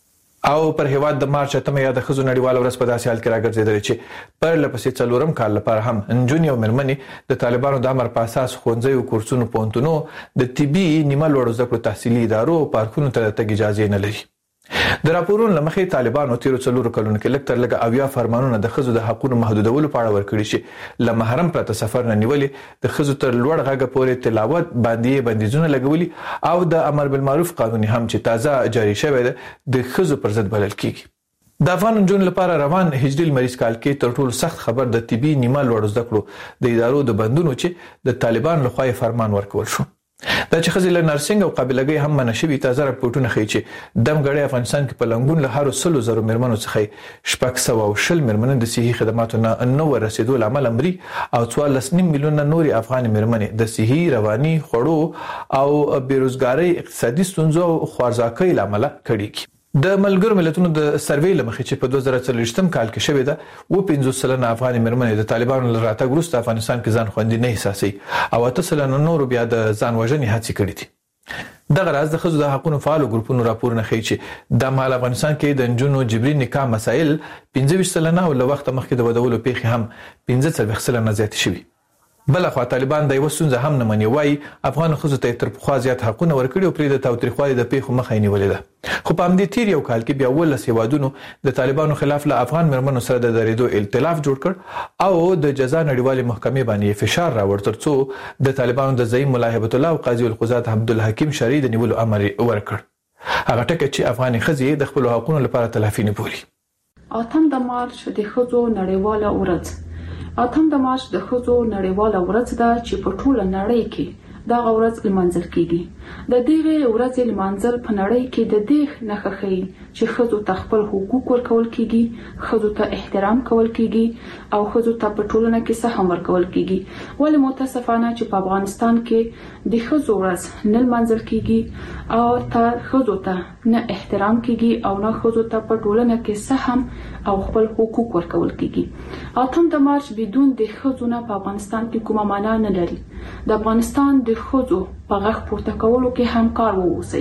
[SPEAKER 7] او پر هیواد د مارچ اتمه یا د خزو نړیوال ورځ په داسې حال کې راګرځیدل چې پر لپسې څلورم کال لپاره هم انجونی او مرمنې د طالبانو د امر په اساس ښوونځي او کورسونو پونتونو د طبي نیمه لوړو زده کړو تحصیلي ادارو او پارکونو ته تګ اجازه نه لري. د راپورونو لمخې طالبانو تیر څلور کلونو کې لکتر لګ اویا فرمانونه د خزو د حقوقو محدودولو په اړه ورکړي چې ل محرم پرته سفر نه نیولې د خزو تر لوړ غږ پورې تلاوت باندې بندیزونه لګولي او د امر بالمعروف قانوني هم چې تازه جاری شوی دی د خزو پر ضد بلل کیږي. د افغان جون لپاره روان هجري مریض کال کې تر ټولو سخت خبر د طبي نیمه لوړ زده کړو د ادارو د بندونو چې د طالبان لخوا فرمان ورکول شو. دا چې خزي له نرسنګ او قابلګي هم منشبي تازه راپورټونه ښیي چې دمګړی افغانستان کې په لنګون له هارو سلو زرو مرمنو څخه شپږ سوه او شل مرمنې د صحي خدماتو نه نو ورسېدو لامل امري او څوارلس نیم میلیونه نوري افغان مرمنې د صحي رواني خوړو او بیروزګاری اقتصادي ستونزو او خوارځواکۍ لامل کړي. د ملګرو ملتونو د سروې لمخې چې په دوه زره څلوېښتم کال کې شوې ده و پنځوس سلنه افغان مرمنې د طالبانو له راتګ وروسته افغانستان کې ځان خوندي نه احساسوي او اته سلنه نورو بیا د ځان وژنې هڅې کړې دي. دغه راز د ښځو د حقوقو فعالو ګروپونو راپورونه ښیي چې د مهال افغانستان کې د نجونو جبري نکاح مسایل پنځه ویشت سلنه او له وخته مخکې د ودولو پیښې هم پنځه څلوېښت سلنه زیاتې شوي. بل خو طالبان د یو ستونزه هم نه مني وای افغان خزو ته تر پخوا زیات حقونه ورکړي او پرې د تاوتریخوالي د پیښو مخه نیولې ده. خو په همدې تیر یو کال کې بیا ولس هیوادونو د طالبانو خلاف له افغان مرمنو سره د درېدو ائتلاف جوړ کړ او د جزا نړیوالې محکمې باندې فشار راوړ ترڅو د طالبانو د زعیم ملا هیبت الله او قاضي القضات عبدالحکیم شری د نیولو امر ورکړ. هغه ټکه چې افغان خزي د خپل حقوقو لپاره تلافي نه بولي.
[SPEAKER 11] اتم د مارچ د خزو نړیواله ورځ اتم د مارچ د خزو نړیواله ورځ ده چې په ټوله نړۍ کې دا ورځ لمانځل کیږي. د دې ورځې لمانځل په نړۍ کې د دې نه ښخي چې خزو ته خپل حقوق ورکول کیږي، خزو ته احترام کول کیږي او خزو ته په ټولنه کې سهم ورکول کیږي. ولې متاسفانه چې په افغانستان کې د خزو ورځ نه لمانځل کیږي او ته خزو ته نه احترام کیږي او نه خزو ته په ټولنه کې سهم او خپل حقوق ورکول کیږي. اتم د مارچ بدون د خزو نه په افغانستان کې کومه معنا نه لري. د افغانستان د خزو په غږ پورته کولو کې همکار ووسئ.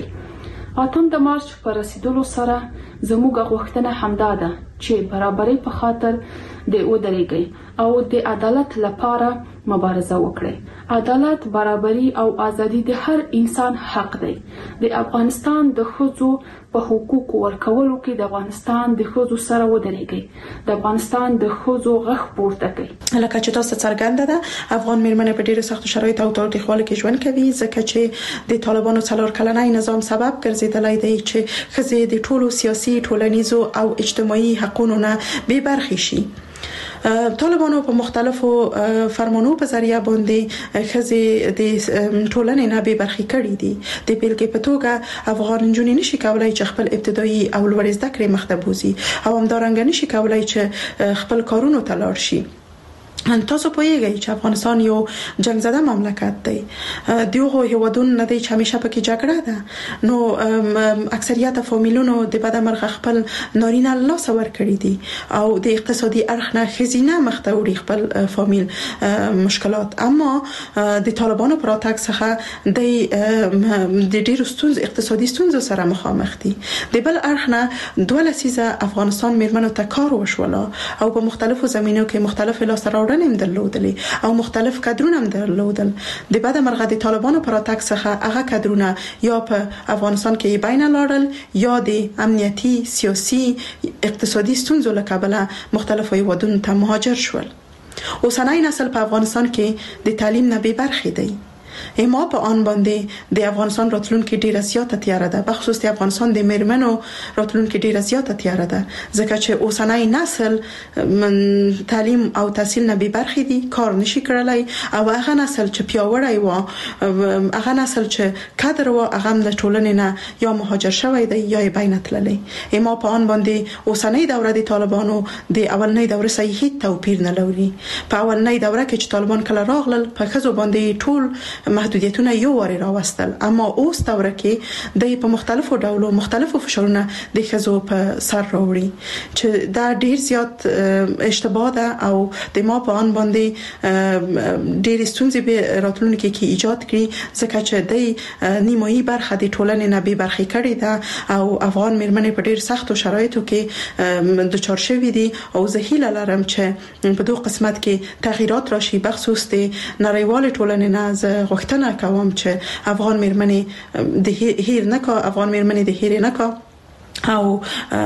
[SPEAKER 11] اتم د مارچ پر رسیدلو سره زموږ غوښتنه همدا ده چې برابرۍ په خاطر د ودرېږئ او د عدالت لپاره مبارزه وکړئ. عدالت، برابرۍ او ازادي د هر انسان حق دی. د افغانستان د خزو په حقوقو ورکولو کې د افغانستان د خزو سره ودرېږئ. د افغانستان د خزو غږ پورته کړئ.
[SPEAKER 12] لکه چې تاسو څرګنده ده افغان میرمنې په ډیرو سختو شرایطو او تاوتریخوالي کې ژوند کوي ځکه چې د طالبانو څلور کلنۍ نظام سبب ګرځیدلی دی چې ښځې د ټولو سیاسي، ټولنیزو او اجتماعي حقوقو نه بې برخې شي. طالبانو په مختلفو فرمانونو په ذریعہ باندې ښځې د ټولنې نه بې برخې کړې دي. د بیلګې په توګه افغان نجونې نشي کولای چې خپل ابتدایي او لوړې زده کړې مخته بوزي او همدارنګه نشي کولای چې خپل کارونو ته لاړ شي. تاسو پوهیږئ چې افغانستان یو جنگ زده مملکت دی. دیغه هیوادونو نه دی چې همیشه پکې جګړه ده، نو اکثریت فامیلونو د بدمرغه خپل نارینه لاس ور کړی دي او د اقتصادي اړخ نه خزینه مخته وړي خپل فامیل مشکلات. اما د طالبانو پر راتګ څخه د د ډیرو ستونزو اقتصادي ستونزو سره مخامخ دي. د بل اړخ نه دوه لسیزه افغانستان میرمنو ته کار وشوله او په مختلفو زمینو کې مختلف لاس راوړل هم درلودلې او مختلف کادرونه هم درلودل. د بعد مرغه د طالبانو پر راتګ څخه هغه کادرونه یا په افغانستان کې بین لاړل یا د امنیتي، سیاسي، اقتصادي ستونزو له کبله مختلفو هیوادونو ته مهاجر شول. اوسنۍ نسل په افغانستان کې د تعلیم نه بې برخې دی. ایما په آن باندې د افغانستان راتلونکي ډیره زیاته تیاره ده، په خصوص د افغانستان د میرمنو راتلونکي ډیره زیاته تیاره ده، ځکه چې اوسنۍ نسل تعلیم او تحصیل نه به برخې دي، کار نشي کړلای، او هغه نسل چې پیاوړی و، هغه نسل چې کادر و، هغه د ټولنې نه یا مهاجر شوی دی یا یې بین تللی. ایما په آن باندې اوسنۍ دوره د طالبانو د اولنۍ دوره سره هیڅ توپیر نه لري. په اولنۍ دوره کې چې طالبان کله راغلل په ښځو باندې ټول محدودیتونه یو وری راوستل، اما اوس دوره کې د په مختلفو ډولو مختلفو فشارونه د ښځو په سر راوړي چې دا ډیر زیات اشتباه ده او د ما په ان باندې ډیر ستونزې به راتلونکي کې ایجاد کړي، ځکه چې د نیمایي برخه د ټولنې نه به برخې کړي ده او افغان میرمنې په ډیر سختو شرایطو کې د چارشوي دي. او زه هیله لرم چې په دوه قسمت کې تغییرات راشي، بخصوص د نړیوال ټولنې نه زه غوښتنه کوم چې افغان میرمنې د هیر نه کا افغان میرمنې د هیر نه کا او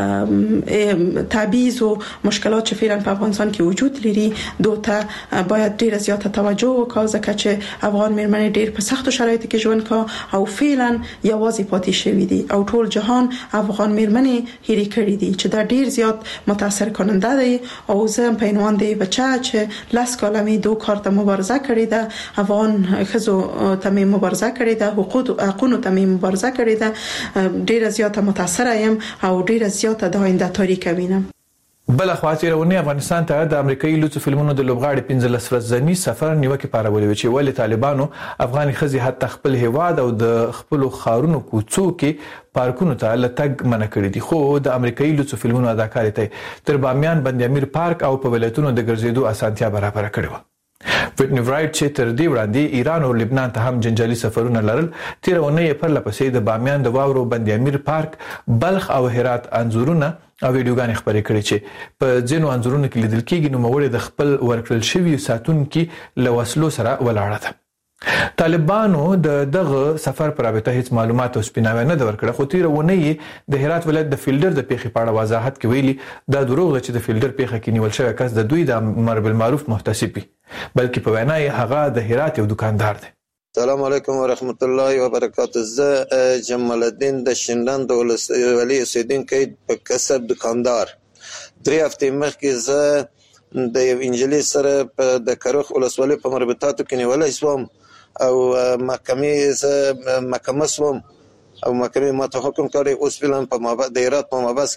[SPEAKER 12] تبعیض او مشکلات چې فعلا په افغانستان کې وجود لري دوته باید ډیر زیاته توجه وکړو، ځکه چې افغان میرمنې ډیر په سختو شرایطو کې ژوند کوي او فعلا یوازې پاتې شوی دي او ټول جهان افغان میرمنې هېرې کړې دي چې دا ډیر زیات متاثر کننده دی. او زه په عنوان دی بچا چې لاس کلمې دوه کار ته مبارزه کړې ده، افغان ښځو ته مبارزه کړې ده، حقوق حقوقو ته مبارزه کړې ده، ډیر زیاته متاثر یم او ډیره زیاته د آینده تاریخ وینم.
[SPEAKER 7] بل خواته رونه افغانستان ته د امریکایي لوڅ فلمونو د لوبغاړي پنځلس ورځنی سفر نیوکه پارولې چې ولې طالبانو افغاني خزي حتی خپل هواد او د خپل خارونو کوڅو کې پارکونو ته لټګ منع کړی دي. خو د امریکایي لوڅ فلمونو اداکار ته تر بامیان بند امیر پارک او په ولایتونو د ګرځېدو اسانتیا برابر کړې و. ویټنی ورایټ چې تر دې وړاندې ایران او لبنان ته هم جنجالي سفرونه لرل، تیر اونۍ پر لپسې د بامیان د واورو بند امیر پارک، بلخ او هرات انځورونه او ویډیوګانې خبرې کړې چې په ځینو انځورونو کې لیدل کېږي نو موري د خپل ورکړل شوی ساتونکو لوسلو سره ولاړه ده. طالبانو د دغه سفر پر رابطه هیڅ معلومات او سپیناوی نه ورکړه، خو تیر اونۍ د هرات ولایت د فیلډر د پیښې په اړه وضاحت کوي دا دروغ ده چې د فیلډر پیښه کې نیول شوی کس د دوی د امر بالمعروف محتسب وي، بلکې په وینا یې هغه د هرات یو دکاندار دی.
[SPEAKER 15] السلام علیکم ورحمت الله وبرکاته. زه جمال الدین د شینلند ولسوالۍ اوسیدونکی په کسب دکاندار. درې هفتې مخکې زه د یو انجلۍ سره په د کروخ ولسوالۍ په مربوطاتو کې نیولی شوم او محکمې زه محکمه شوم او محکمې ماته حکم کړی اوس فعلا په د هرات په مابس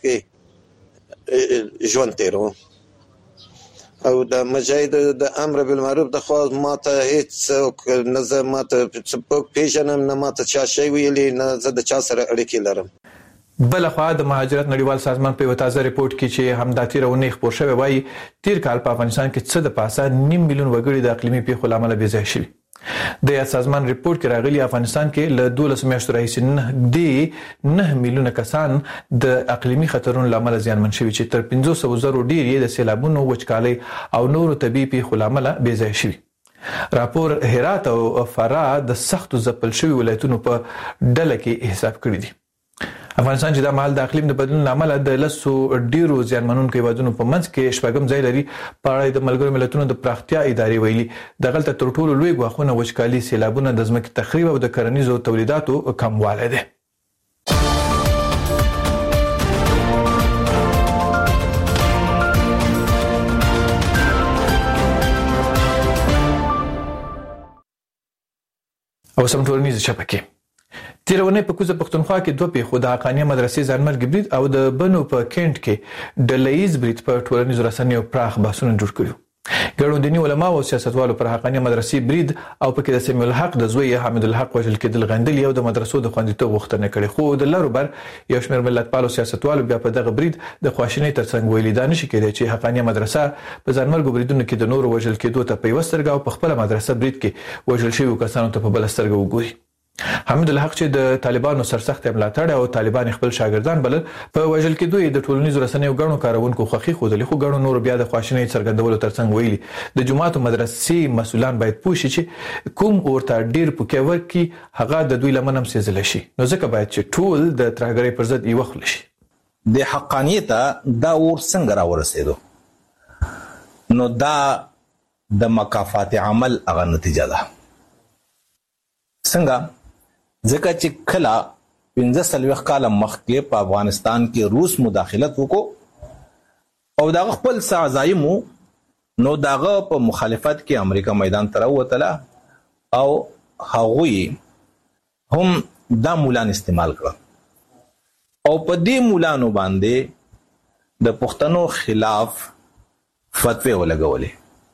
[SPEAKER 15] کې ژوند تیروم او د مجاهد د امر بالمعروف د خوا ماته هیڅ نه زه ماته څوک پیژنم نه ماته چا شی ویلي نه زه د چا سره اړیکې لرم.
[SPEAKER 7] بل خوا د مهاجرت نړیوال سازمان په تازه ریپورت کې چې همدا تیر اونۍ خبر شوی وایي تیر کال په افغانستان کې څه د پاسه نیم میلیون وګړي د اقلیمي پیښو لامل بې ځای شوي. د یا سازمان ریپورت کې راغلي افغانستان کې له دولس میاشتو راهیسې د نه میلیونه کسان د اقلیمي خطرونو لامل زیانمن شوي چې تر پنځوس زره ډیر یې د سیلابونو، وچکالۍ او نورو طبیعي پیښو لامل بې ځای شوي. راپور هرات او فراه د سختو ځپل شوي ولایتونو په ډله کې حساب کړی دی. افغانستان چې د مهال د اقلیم د بدلون لامل د لسو ډیرو زیانمنونکو هیوادونو په منځ کې شپږم ځای لري. په اړه د ملګرو ملتونو د پراختیا ادارې ویلي دغلته تر ټولو لوی ګواښونه وچکالي، سیلابونه، د ځمکې تخریب او د کرنیزو تولیداتو کموالی دی. او سم ټولنیز شبکې تیرونه په کوزه پښتونخوا کې دوه پیښو د حقانیه مدرسې ځانمرګ برید او د بنو په کینټ کې د لایز برید په ټولنیزو رسنیو پراخ بحثونه جوړ کړي. ګڼو دیني علما او سیاستوالو پر حقانیه مدرسې برید او په کې د سمیع الحق د زوی حمید الحق وژل کېدل غندل یو د مدرسو د خوندیتوب غوښتنه کړې، خو د لارو بر یو شمېر ملتپالو سیاستوالو بیا په دغه برید د خواشینۍ ترڅنګ ویلي دا نشي کېدای چې حقانیه مدرسه په ځانمرګو بریدونو کې د نورو وژل کېدو ته په یوه سترګه او په خپله مدرسه برید کې وژل شویو کسانو ته په بله سترګه وګوري. حمید الحق چې د طالبانو سرسخت ملاتړ او طالبان خپل شاګردان بلل په وژل کېدو د ټولنیزو رسنیو غړو کارونکو خوخي خودلی، خو غړو نور بیا د خواشینۍ څرګندولو ترڅنګ ویلي د جماعت مدرسې مسولان باید پوه شي چې کوم ورته ډیر پوکې ورکی هغه د دوی لمنم سيزل شي، نو ځکه باید چې ټول د ترهګرۍ پر ضد یو خل شي.
[SPEAKER 16] د حقانیت دا ور څنګه را ورسېدو نو دا د مکافات عمل هغه نتیجه ده. څنګه ځکه چې کله پنځه سلويخ کال مخکې په افغانستان کې روس مداخلت وکړو او دغه خپل سازایمو نو دغه په مخالفت کې امریکا میدان ته راوتله او هغوی هم دا مولان استعمال کړ او په دې مولانو باندې د پښتنو خلاف فتوی ولګولې.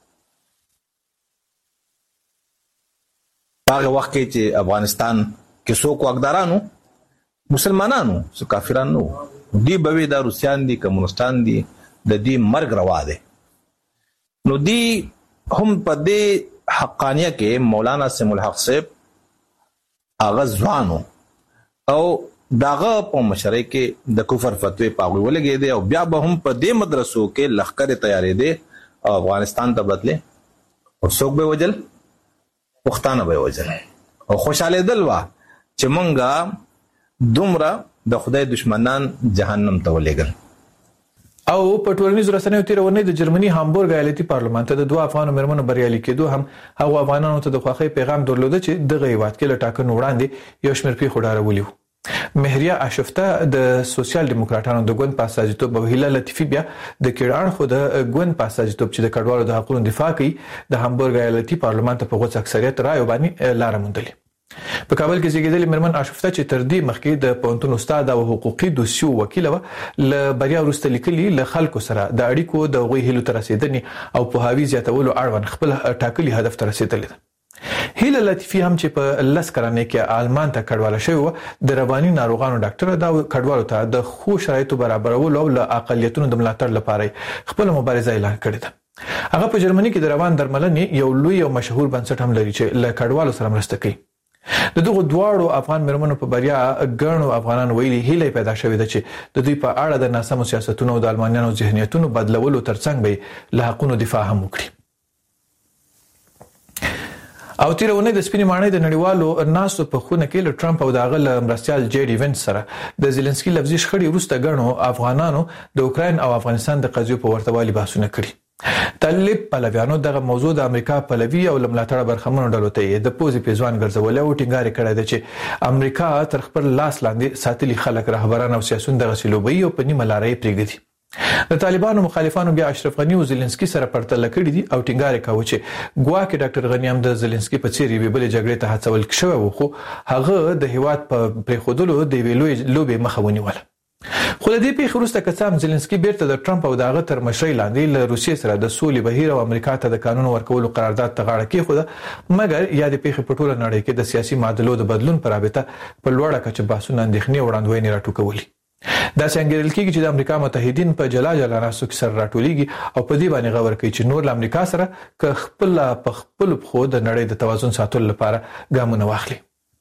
[SPEAKER 16] هغه وخت کې چې افغانستان کې څوک واکدارانو مسلمانانو څو کافرانو دی به د روسیان دي کمونستان دي د دې مرګ روا دي. نو دی هم په دې حقانیه کې مولانا سیم الحق صاحب هغه ځوانو او داغه په مشرۍ کې د کفر فتوی پاغوي ولګي دي او بیا به هم په دې مدرسو کې لخر تیارې دي او افغانستان ته بدله او څوک به وجل پښتانه به وجل او خوشاله دلوا چې مونږه دومره د خدای دشمنان جهنم ته ولېګل.
[SPEAKER 7] او په ټولنیز رسنیو تیرونه د جرمني هامبورګ ایالتي پارلمان ته د دوه افغان مرمنو بریالي کېدو هم هغه افغانانو ته د خوښۍ پیغام درلوده چې د غیوات کې لټاکن وړاندې یو شمېر پیښو ډارولي. مهریه اشفته د سوسیال دیموکراتانو د ګوند په اساسیتوب او هیله لطیفي بیا د کډان خو د ګوند په اساسیتوب چې د کډوالو د حقوقو دفاع کوي د هامبورګ ایالتي پارلمان ته په غوڅ اکثریت رائے باندې لار موندلې. په کابل کې زیږیدلې مرمن اشفته چې تر دې مخکې د پونتون استاد او حقوقي دوسیو وکیل و ل بریا ورسته لیکلي ل خلکو سره د اړیکو د غوي هلو تر رسیدنې او په هاوی زیاتولو اړوند خپل ټاکلي هدف تر رسیدلې. هیله لطیفي هم چې په لس کرانه کې آلمان ته کډواله شوی د رواني ناروغانو ډاکټر دا کډوالو ته د خو شرایطو برابرولو او ل اقلیتونو د ملاتړ لپاره خپل مبارزه اعلان کړې ده. هغه په جرمني کې د روان درملنې یو لوی او مشهور بنسټ هم لري چې ل کډوالو سره مرسته کوي. د دغه دواړو افغان مرمنو په بریا ګڼو افغانان ویلي هیله پیدا شوې ده چې د دوی په اړه د ناسمو سیاستونو او د المانیانو ذهنیتونو بدلولو ترڅنګ به له حقونو دفاع هم وکړي. او تیرونه د سپینې ماڼۍ د نړیوالو ناسو په خونه کې له ټرمپ او دغه له مرستيال جې ډي وینس سره د زيلنسکي لفظي شخړې وروسته غنو افغانانو د اوکرين او افغانستان د قضیو په ورتوالي بحثونه کړي. طالب پلویانو دغه موضوع د امریکا پلوي او لملاتړ برخمنو ډلو ته د پوزي پیزوان ګرځول او ټینګار کړی دی چې امریکا تر خپل لاس لاندې ساتلي خلک رهبران او سیاسيون دغه سلوبي او په نیمه لارې پریږدي. د طالبانو مخالفانو بیا اشرف غنی او زيلنسکي سره پرتله کړی دي او ټینګار کوي چې ګواکې ډاکټر غنی هم د زيلنسکي په څیر یې بل جګړې ته هڅول شوی و خو هغه د هیواد په پریخودلو د ویلوي لوبي مخاوني وله. خو د دې پیښې وروسته کسام زيلنسکي بیرته د ټرمپ او دغه تر مشرۍ لاندې له روسیې سره د سولې بهیر او امریکا ته د قانون ورکولو قرارداد ته غاړه کېښوده مګر یا د پیښې په ټوله نړۍ کې د سیاسي معادلو د بدلون پر رابطه په لوړه کچه بحثونه اندېښنې وړاندوینې راټوکولي. دا څنګه کېږي چې د امریکا متحدین په جلا جلا ناسو کې سره راټولېږي او په دې باندې غور کوي چې نور له امریکا سره ک خپل په خپل خو د نړۍ د توازن ساتلو لپاره ګامونه واخلي.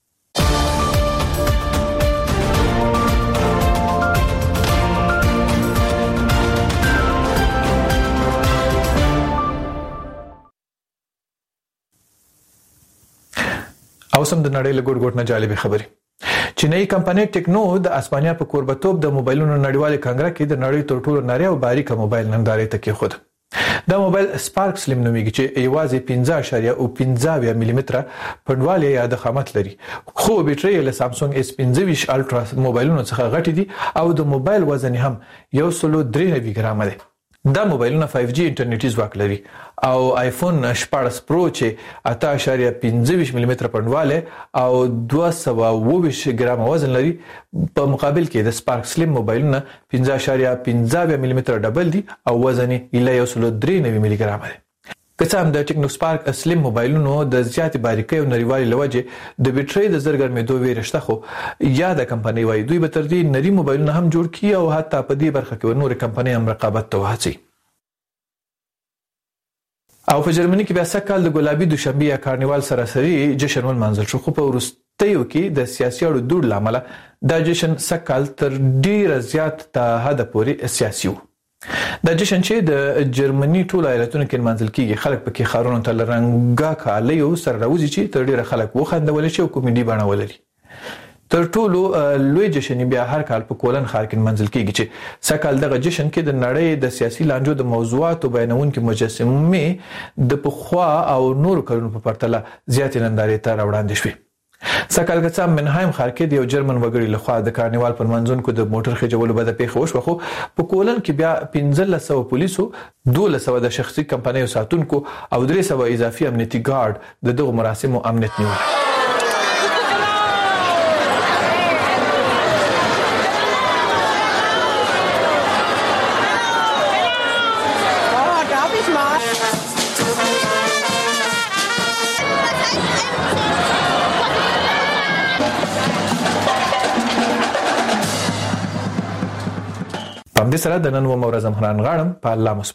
[SPEAKER 7] او سم د نړۍ له ګډ ګډ نه جالب خبري. چینایي کمپنۍ ټیکنو د اسپانیا په کوربتوب د موبایلونو نړیوال کانګره کې د نړۍ تر ټولو نری او باریک موبایل نندارې ته کېښود. دا موبایل سپارک سلیم نومیږي چې یوازې پنځه اعشاریه پنځه ملي متره پنډواله یا ضخامت لري خو بیټرۍ له سامسونګ اس پنځه ویشت الټرا موبایلونو څخه غټي دي او د موبایل وزن هم یو سل درې ګرام دی. دا موبایلونه فایو جی انټرنیټي ځواک لري او آیفون شپږ پرو چې اته اعشاریه پنځه ملي متره پنډواله او دوه سوه اووه ویشت ګرام وزن لري په مقابل کې د سپارک سلیم موبایلونه پنځه اعشاریه پنځه ملي متره ډبل دي او وزن یې یو سل درې ملي ګرام دی. که څه هم د ټیکنو سپارک سلیم موبایلونو د زیاتې باریکۍ او نریوالي لوجه د بیټرۍ د زر ګرمېدو ویره شته خو یا د کمپنۍ وایي دوی به تر دې نری موبایلونه هم جوړ کړي او حتی په دې برخه کې نور کمپنۍ هم رقابت ته وهڅوي. او په جرمني کې بیا سکهال د ګلابي دوشنبه یا کارنیوال سراسري جشن ولمانځل شو خو په وروستیو کې د سیاسي اړو دوړ لامل دا جشن سکهال تر ډیره زیات ته حد پورې سیاسي و. دا جشن چې د جرمني ټول ایالتونو کې منځل کیږي خلک پکې خارونو ته لرنګا کالیو سره راوځي چې تر ډیره خلک وخندول شي او کومیډي بڼه ولري. تر ټولو لوی جشن بیا هر کال په کولن ښار کې منځل کیږي چې سکهال دغه جشن کې د نړۍ د سیاسي لانجو د موضوعاتو بیانونکو مجسمې د پخوا او نور کلونو په پرتله زیات نندارې ته راوړاندې شوې. ساکالګڅا منهایم ښار کې د یو جرمن وګړي لخوا د کارنیوال پر منځونکو د موټر خجولو بده پیښه وشوه، خو په کولن کې بیا پنځه سوه پولیسو، دوه سوه د شخصي کمپنیو ساتونکو او درې سوه اضافي امنیتي ګارد د دغو مراسمو امنیت نیول. په دې سره د نن و مورزم خنان غاړم په الله